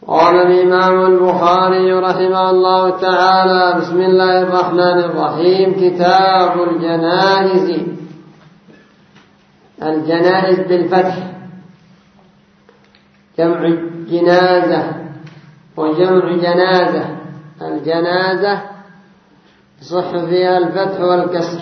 قال الإمام البخاري رحمه الله تعالى: بسم الله الرحمن الرحيم. كتاب الجنائز. الجنائز بالفتح جمع جنازة وجمع جنازة. الجنازة صح فيها الفتح والكسر.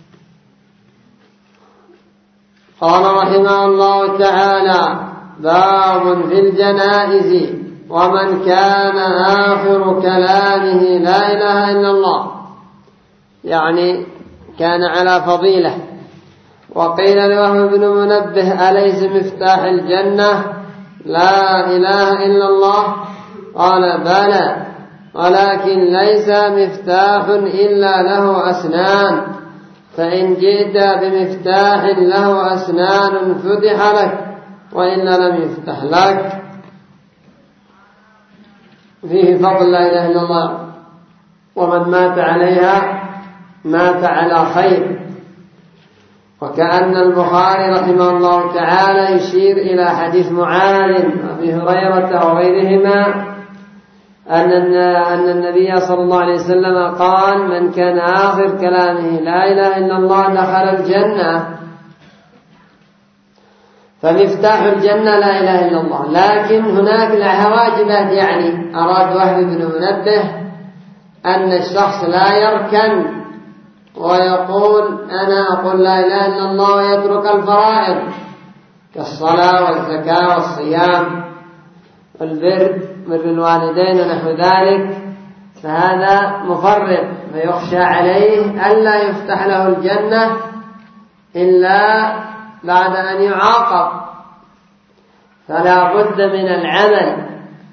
قال رحمه الله تعالى: باب في الجنائز. ومن كان آخر كلامه لا إله إلا الله، يعني كان على فضيلة. وقيل لوهب بن منبه: أليس مفتاح الجنة لا إله إلا الله؟ قال: بلى، ولكن ليس مفتاح إلا له أسنان، فإن جئت بمفتاح له أسنان فتح لك، وإلا لم يفتح لك. فيه فضل لا إله إلا الله، ومن مات عليها مات على خير. وكأن البخاري رحمه الله تعالى يشير إلى حديث معاذ وأبي هريرة وغيرهما أن النبي صلى الله عليه وسلم قال: من كان آخر كلامه لا إله إلا الله دخل الجنة. فمفتاح الجنة لا إله إلا الله، لكن هناك لها واجبات. يعني أراد وهب بن منبه أن الشخص لا يركن ويقول أنا أقول لا إله إلا الله ويترك الفرائض كالصلاة والزكاة والصيام والبر الوالدين ونحو ذلك، فهذا مفرط، فيخشى عليه ألا يفتح له الجنة إلا بعد أن يعاقب. فلا بد من العمل.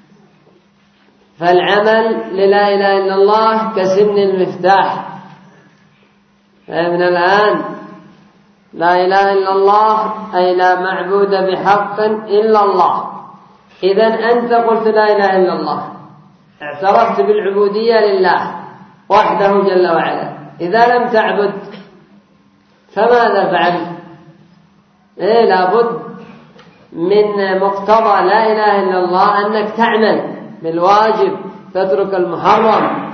فالعمل للا إله إلا الله كسن المفتاح. فمن الآن لا إله إلا الله أي لا معبود بحق إلا الله. إذن أنت قلت لا إله إلا الله، اعترفت بالعبودية لله وحده جل وعلا. إذا لم تعبد فماذا فعلت؟ لابد من مقتضى لا إله إلا الله أنك تعمل بالواجب، تترك المحرم.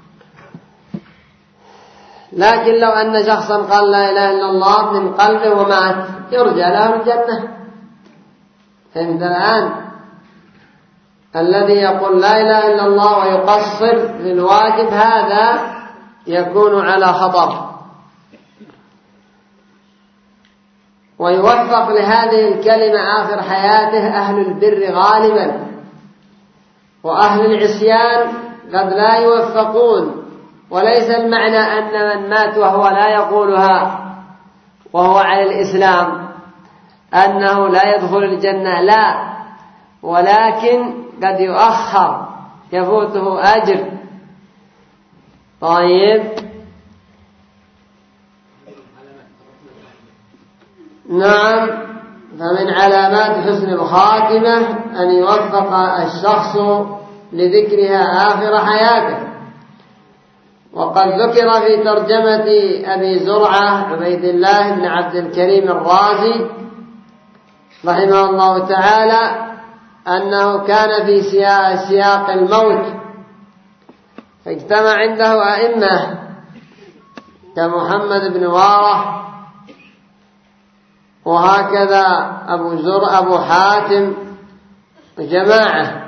لكن لو أن شخصا قال لا إله إلا الله من قلبه ومات، يرجى له الجنة. فهمت الآن؟ الذي يقول لا إله إلا الله ويقصر للواجب هذا يكون على خطر، ويوفق لهذه الكلمة آخر حياته أهل البر غالبا، وأهل العصيان قد لا يوفقون. وليس المعنى أن من مات وهو لا يقولها وهو على الإسلام أنه لا يدخل الجنة، لا، ولكن قد يؤخر يفوته أجر. طيب، نعم. فمن علامات حسن الخاتمة أن يوفق الشخص لذكرها آخر حياته. وقد ذكر في ترجمة أبي زرعة عبيد الله بن عبد الكريم الرازي رحمه الله تعالى أنه كان في سياق الموت، فاجتمع عنده أئمة كمحمد بن وارة، وهكذا أبو حاتم وجماعة،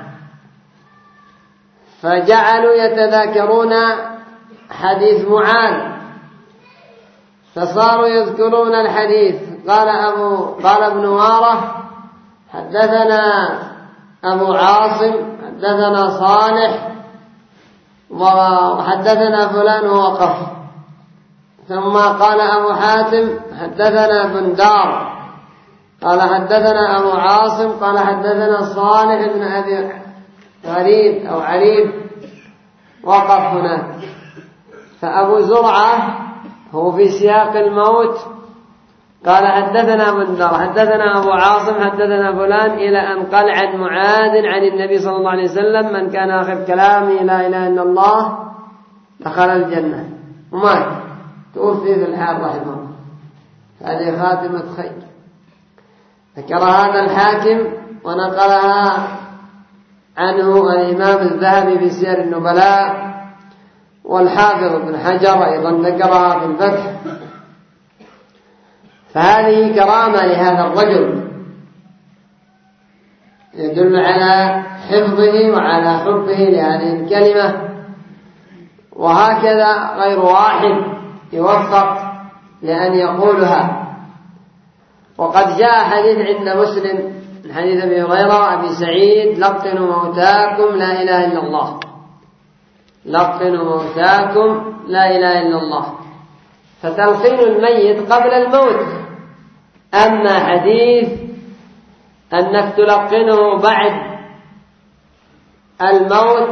فجعلوا يتذاكرون حديث معاذ، فصاروا يذكرون الحديث. قال ابن وارة: حدثنا أبو عاصم، حدثنا صالح، وحدثنا فلان، ووقف. ثم قال أبو حاتم: حدثنا بندار، قال حدثنا أبو عاصم، قال حدثنا صالح بن أبي غريب أو عريب، وقف هناك. فأبو زرعة هو في سياق الموت قال حدثنا بندار، حدثنا أبو عاصم، حدثنا فلان، إلى أن قال عن معاذ عن النبي صلى الله عليه وسلم: من كان آخر كلامه لا إله إلا الله دخل الجنة. ومات، توفي في الحال رحمه الله. هذه خاتمة خير. ذكر هذا الحاكم ونقلها عنه الإمام الذهبي في سير النبلاء، والحافظ ابن حجر أيضا ذكرها في الفتح. فهذه كرامة لهذا الرجل يدل على حفظه وعلى حبه لهذه الكلمة. وهكذا غير واحد يوفق لأن يقولها. وقد جاء حديث عند مسلم من حديث أبي هريرة وأبي سعيد: لقنوا موتاكم لا إله إلا الله، لقنوا موتاكم لا إله إلا الله. فتلقين الميت قبل الموت. أما حديث أنك تلقنه بعد الموت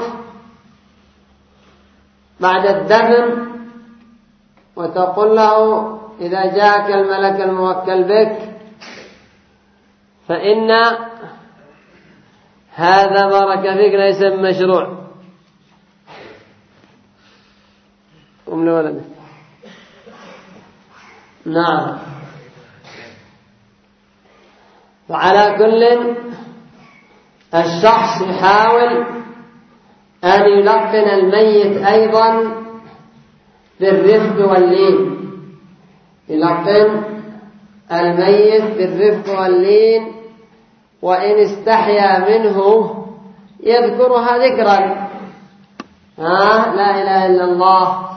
بعد الدفن وتقول له إذا جاءك الملك الموكل بك، فإن هذا بارك فيك ليس مشروع. قم لولدك. نعم. وعلى كل الشخص يحاول أن يلقن الميت أيضا بالرفق واللين، يلقن الميت بالرفق واللين، وإن استحيا منه يذكرها ذكرا، لا إله إلا الله،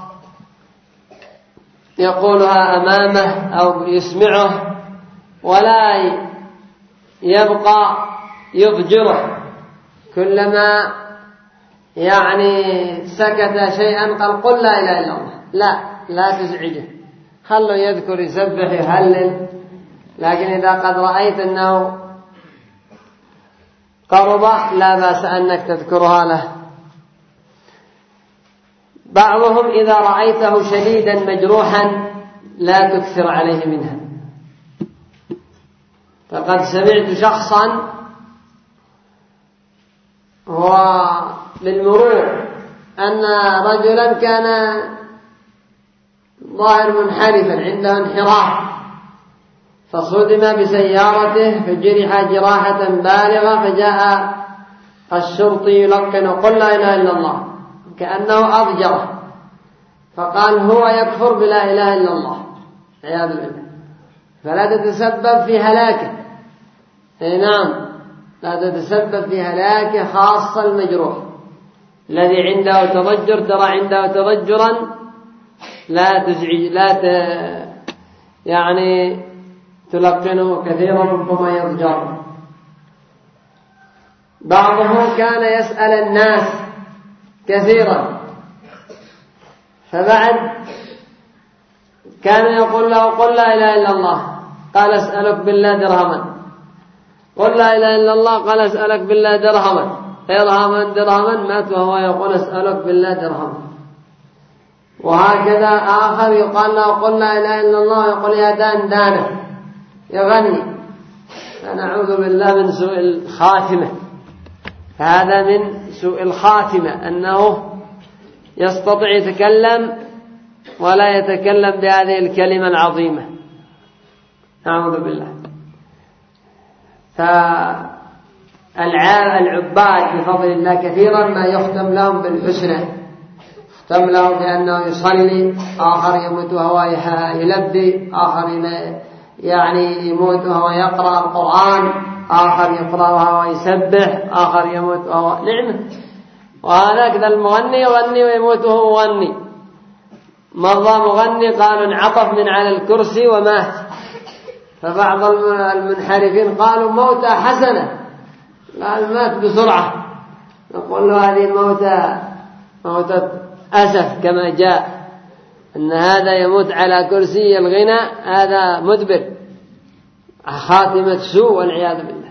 يقولها أمامه أو يسمعه، ولا يبقى يضجره. كلما سكت شيئا قل لا إله إلا الله، لا تزعجه، خلوا يذكر يسبح يهلل. لكن إذا قد رأيت أنه قرب لا بأس أنك تذكرها له. بعضهم إذا رأيته شديدا مجروحا لا تكثر عليه منها. فقد سمعت شخصا بالمرور أن رجلا كان ظاهر منحرفا عنده انحراف، فصدم بسيارته فجرح جراحة بالغة، فجاء الشرطي يلقن قل لا إله إلا الله كأنه أضجره، فقال هو يكفر بلا إله إلا الله عياذ بالله، فلا تتسبب في هلاكه. نعم، لا تتسبب في هلاكه، خاصة المجروح الذي عنده تضجر. ترى عنده تضجرا لا تزعج، تلقنه كثيرا ربما يضجر. بعضهم كان يسأل الناس كثيرا، فبعد كان يقول له قل لا إله إلا الله، قال أسألك بالله درهما، قل لا إله إلا الله، قال أسألك بالله درهما، درهما، مات وهو يقول أسألك بالله درهما. وهكذا آخر يقال له قل لا إله إلا الله يقول يا دان دانه يغني. فنعوذ بالله من سوء الخاتمة. هذا من سوء الخاتمة أنه يستطيع يتكلم ولا يتكلم بهذه الكلمة العظيمة، نعوذ بالله. فالعباد بفضل الله كثيرا ما يختم لهم بالحسنى، يختم لهم بأنه يصلي، آخر يموت وهو يلبي، آخر يموت وهو يقرأ القرآن، آخر يقرأ وهو يسبح، آخر يموت وهو نعمة. وهكذا المغني يغني ويموت وهو مغني. مرة مغني قالوا انعطف من على الكرسي ومات، فبعض المنحرفين قالوا موتى حسنة، قال مات بسرعة. نقول له هذه موتى أسف، كما جاء أن هذا يموت على كرسي الغنى، هذا مدبر، خاتمة سوء والعياذ بالله.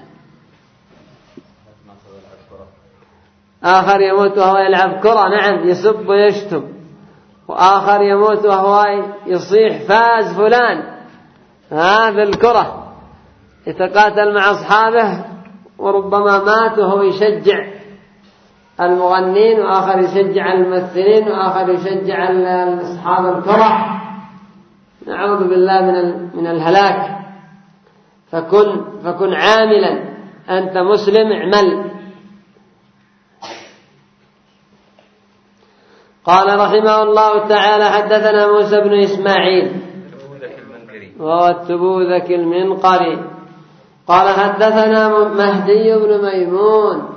آخر يموت وهو يلعب كرة، نعم، يسب ويشتم. وآخر يموت وهو يصيح فاز فلان بالكرة، يتقاتل مع أصحابه، وربما مات وهو يشجع المغنين، وآخر يشجع الممثلين، وآخر يشجع أصحاب الكرة. نعوذ بالله من الهلاك. فكن عاملا، أنت مسلم اعمل، قال رحمه الله تعالى حدثنا موسى بن إسماعيل وهو التبوذكي المنقري قال حدثنا مهدي بن ميمون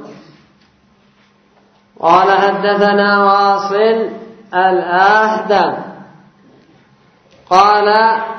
قال حدثنا واصل الأحدب قال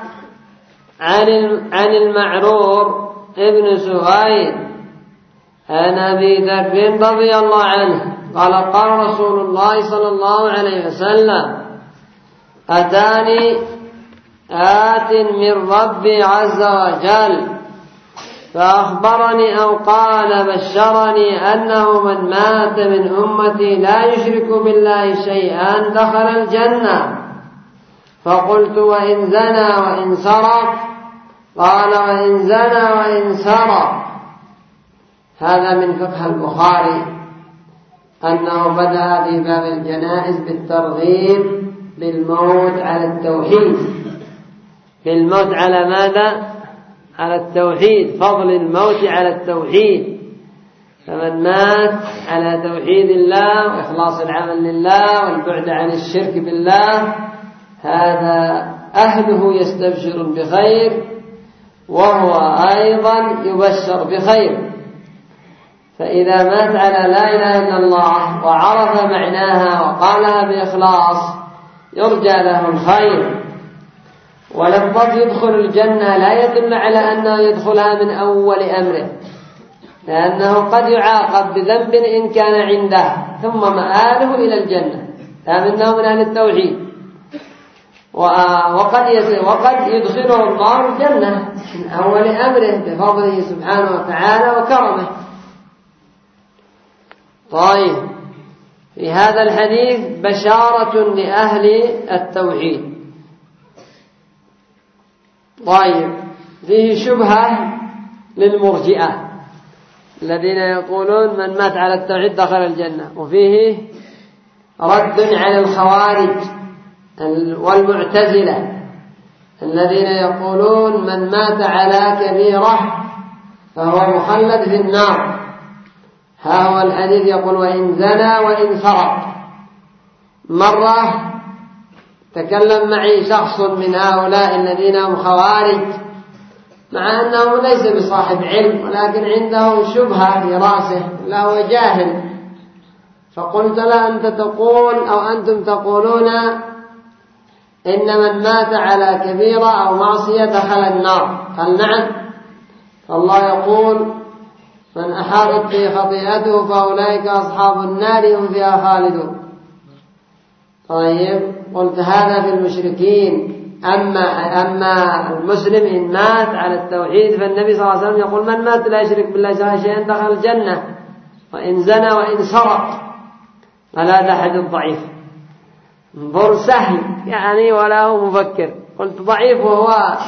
عن المعرور ابن سهيل عن أبي ذر رضي الله عنه قال قال رسول الله صلى الله عليه وسلم أتاني آت من ربي عز وجل فأخبرني أو قال بشرني أنه من مات من أمتي لا يشرك بالله شيئا دخل الجنة فقلت وإن زنى وإن سرق قال وإن زنى وإن سرق. هذا من فقه البخاري أنه بدأ في باب الجنائز بالترغيب بالموت على التوحيد. بالموت على ماذا؟ على التوحيد، فضل الموت على التوحيد. فمن مات على توحيد الله وإخلاص العمل لله والبعد عن الشرك بالله هذا أهله يستبشر بخير وهو أيضا يبشر بخير. فإذا مات على لا إله إلا الله وعرف معناها وقالها بإخلاص يرجى له الخير. ولفظ يدخل الجنة لا يدل على أنه يدخلها من أول أمره، لأنه قد يعاقب بذنب إن كان عنده ثم مآله إلى الجنة لأنه من أهل التوحيد. وقد يدخله الله الجنة من أول أمره بفضله سبحانه وتعالى وكرمه. طيب، في هذا الحديث بشارة لأهل التوحيد. طيب، فيه شبهة للمرجئة الذين يقولون من مات على التوحيد دخل الجنة، وفيه رد على الخوارج والمعتزلة الذين يقولون من مات على كبيرة فهو مخلد في النار. ها هو الحديث يقول وإن زنى وإن سرق. مرة تكلم معي شخص من هؤلاء الذين هم خوارج مع أنه ليس بصاحب علم ولكن عنده شبهة في رأسه لا هو جاهل، فقلت له أنت تقول أو أنتم تقولون إن من مات على كبيرة أو معصية دخل النار. قال نعم، فالله يقول من أحاطت به خطيئته فأولئك أصحاب النار هم فيها خالدون. طيب، قلت هذا في المشركين، أما المسلم إن مات على التوحيد فالنبي صلى الله عليه وسلم يقول من مات لا يشرك بالله شيئا دخل الجنة وإن زنى وإن سرق. قال هذا حديث ضعيف، انظر سهل يعني ولا هو مفكر. قلت ضعيف وهو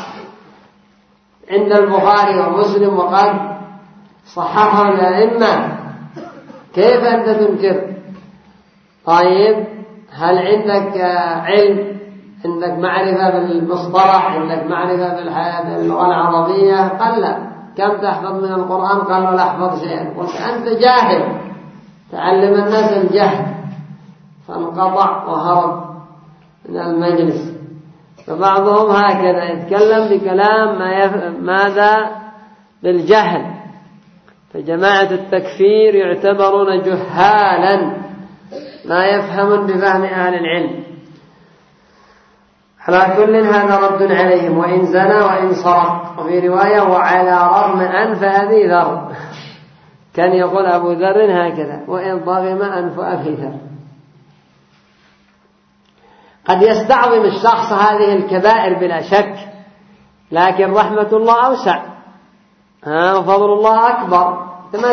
عند البخاري ومسلم وقد صححه الأئمة، كيف أنت تنكر؟ طيب، هل عندك علم، عندك معرفة بالمصطلح، عندك معرفة باللغة العربية؟ قال لا. كم تحفظ من القرآن؟ قال ولا أحفظ شيئا. قلت أنت جاهل، تعلم الناس الجهل. فانقطع وهرب من المجلس. فبعضهم هكذا يتكلم بكلام ماذا؟ بالجهل. فجماعة التكفير يعتبرون جهالا لا يفهمون بفهم أهل العلم. على كل هذا رد عليهم وإن زنى وإن سرق. وفي رواية وعلى رغم أنف أبي ذر. كان يقول أبو ذر هكذا وإن ضغم أنف أبي ذر. قد يستعظم الشخص هذه الكبائر بلا شك، لكن رحمة الله أوسع وفضل الله أكبر. أنت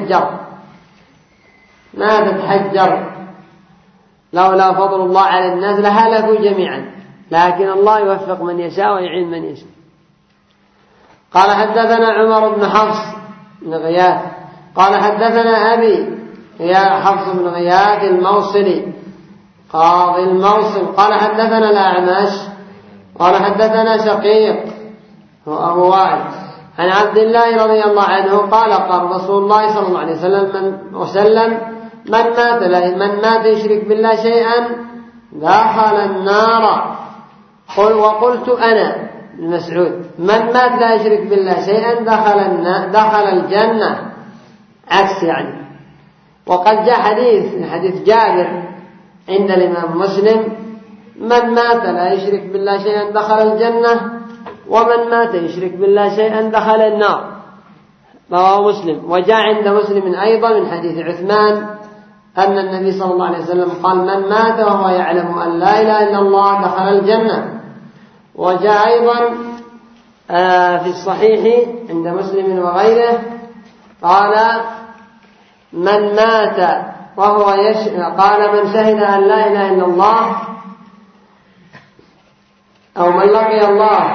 ما تتحجر لولا فضل الله على الناس لهلكوا جميعا، لكن الله يوفق من يشاء ويعين من يشاء. قال حدثنا عمر بن حفص بن غياث قال حدثنا أبي يا حفص بن غياث الموصلي قاضي الموصل قال حدثنا الأعمش قال حدثنا شقيق هو أبو وائل عن عبد الله رضي الله عنه قال قال رسول الله صلى الله عليه وسلم من مات يشرك بالله شيئا دخل النار. وقلت أنا المسعود من مات لا يشرك بالله شيئا دخل الجنة، عكس يعني. وقد جاء حديث جابر عند الإمام مسلم من مات لا يشرك بالله شيئا دخل الجنة، ومن مات يشرك بالله شيئا دخل النار، رواه مسلم. وجاء عند مسلم أيضا من حديث عثمان أن النبي صلى الله عليه وسلم قال من مات وهو يعلم أن لا إله إلا الله دخل الجنة. وجاء أيضا في الصحيح عند مسلم وغيره قال من مات وهو قال من شهد أن لا إله إلا الله أو من لقي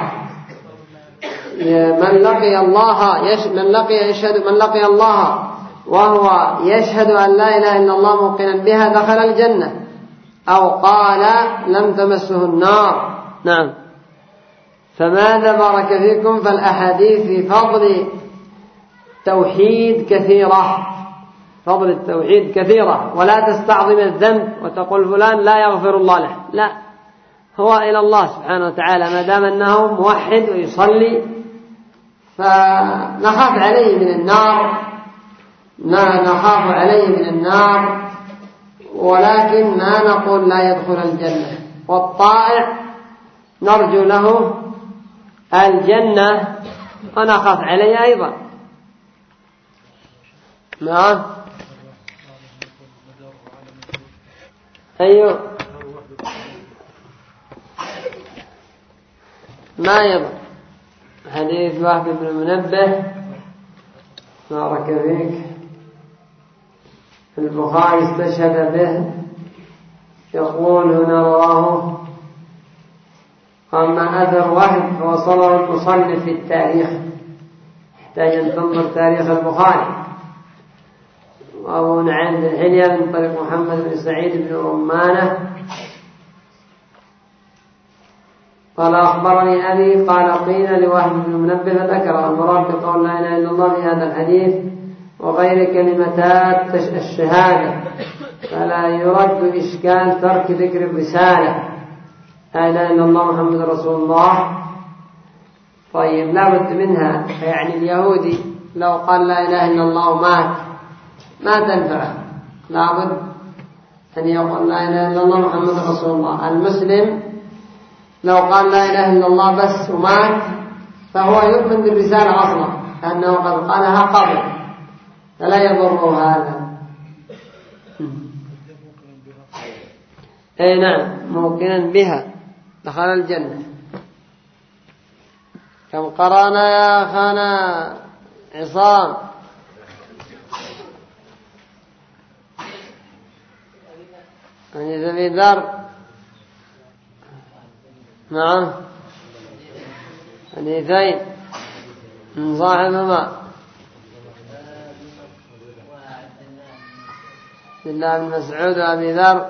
الله وهو يشهد أن لا إله إلا الله موقنا بها دخل الجنة، أو قال لم تمسه النار. نعم. فماذا بارك فيكم؟ فالأحاديث في فضل التوحيد كثيرة، ولا تستعظم الذنب وتقول فلان لا يغفر الله له، لا، هو إلى الله سبحانه وتعالى ما دام أنه موحد ويصلي، فنخاف عليه من النار، ولكن ما نقول لا يدخل الجنة. والطائع نرجو له الجنة ونخاف عليه أيضا. نعم. أيوه ما يضر. حديث وهب بن منبه بارك فيك البخاري استشهد به، يقول هنا رواه أما أثر وهب فوصله المصنف في التاريخ، يحتاج أن تنظر تاريخ البخاري. وأبو نعيم بن حلية من طريق محمد بن سعيد بن رمانة قال أخبرني أبي قال قيل لوهب بن منبه فذكر المراد بقول لا إله إلا الله في هذا الحديث وغير كلمتات الشهادة، فلا يرد إشكال ترك ذكر الرسالة لا إله إلا الله محمد رسول الله. طيب لا بد منها، يعني اليهودي لو قال لا إله إلا الله ما تنفع، لا بد أن يقول لا إله إلا الله محمد رسول الله. المسلم لو قال لا إله إلا الله بس ومات فهو يؤمن بالرسالة أصلا، لأنه قد قالها قبل، فلا يضره هذا. أي نعم موقنا بها دخل الجنة. كم قرانا يا أخانا عصام؟ حديث أبي ذر. نعم حديثين من صاحبهما عبد الله بن مسعود وأبي ذر.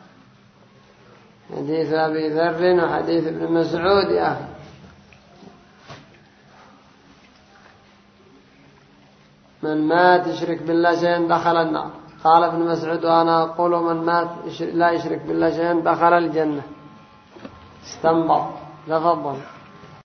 حديث أبي ذر وحديث ابن مسعود يا أخي. من مات يشرك بالله شيئا دخل النار. قال ابن مسعود وأنا أقول من مات لا يشرك بالله شيئا دخل الجنة. استنبط. تفضل.